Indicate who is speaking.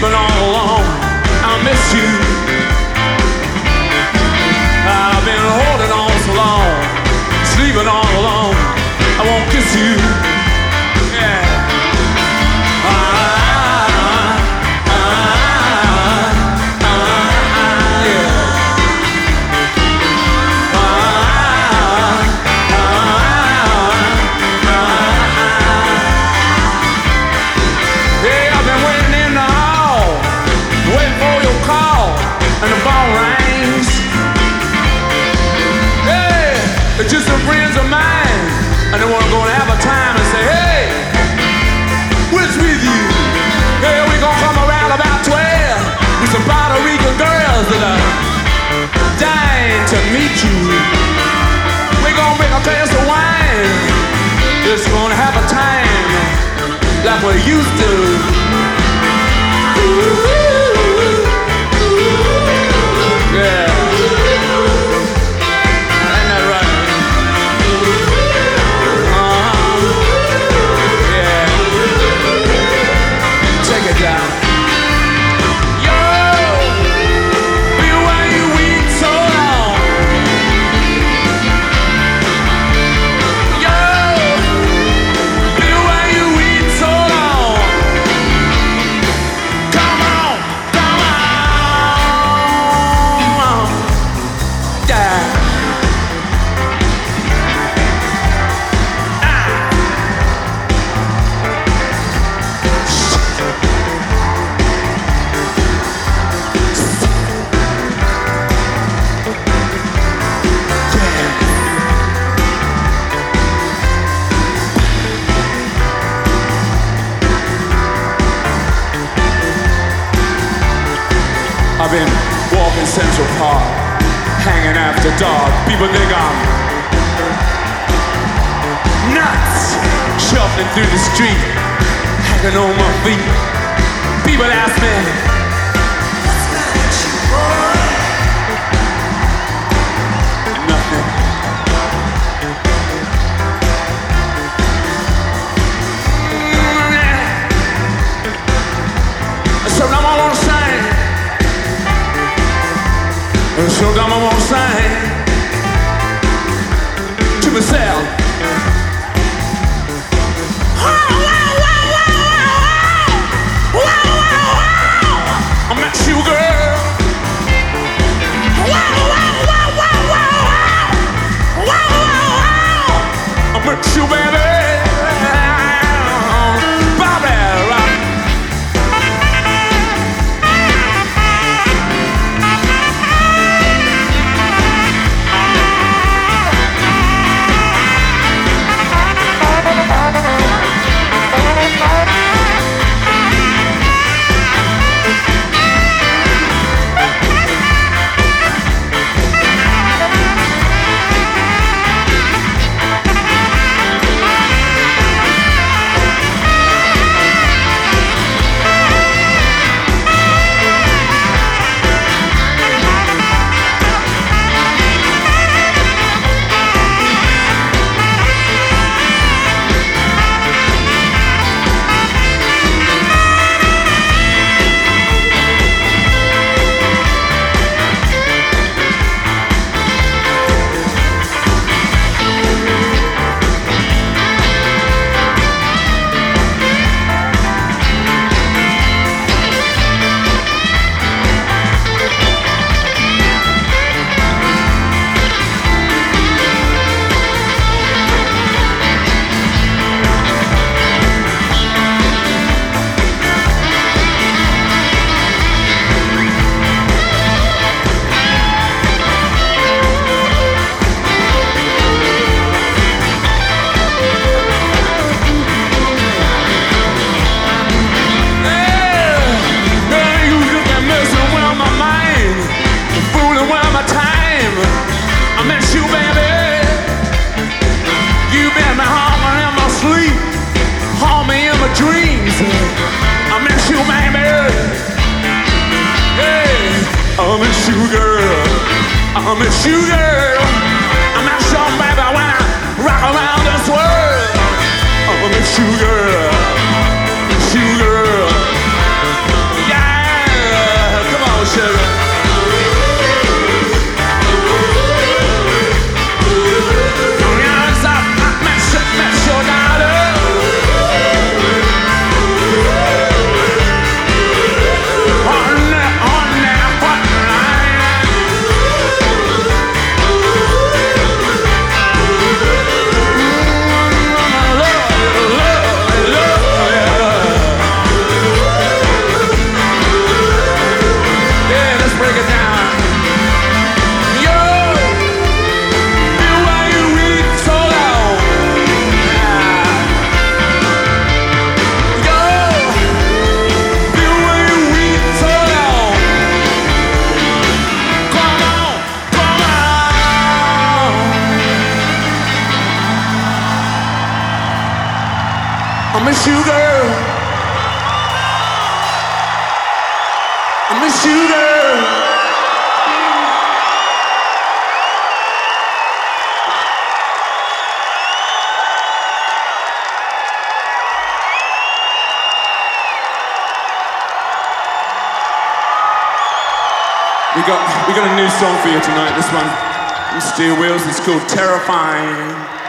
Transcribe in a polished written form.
Speaker 1: sleeping all alone. I miss you. I've been holding on so long, sleeping all alone. I won't kiss you. Yeah. Just some friends of mine, and they wanna go and have a time and say, hey, what's with you? Hey, we gonna come around about 12 with some Puerto Rican girls that are dying to meet you. We gonna make a glass of wine, just gonna have a time like we used to. Yeah. I've been walking Central Park, hanging after dark. People think I'm nuts, shuffling through the street, hacking on my feet. People ask me, what's got you, boy? Nothing. So now I wanna sing. So come on, sing to myself. I met you, girl. I met you, baby. I miss you, girl. I miss your baby when I rock around this world. I miss you, girl. Miss you, girl. Yeah. I miss you, girl. I miss you, girl. We got a new song for you tonight. This one from Steel Wheels. It's called Terrifying.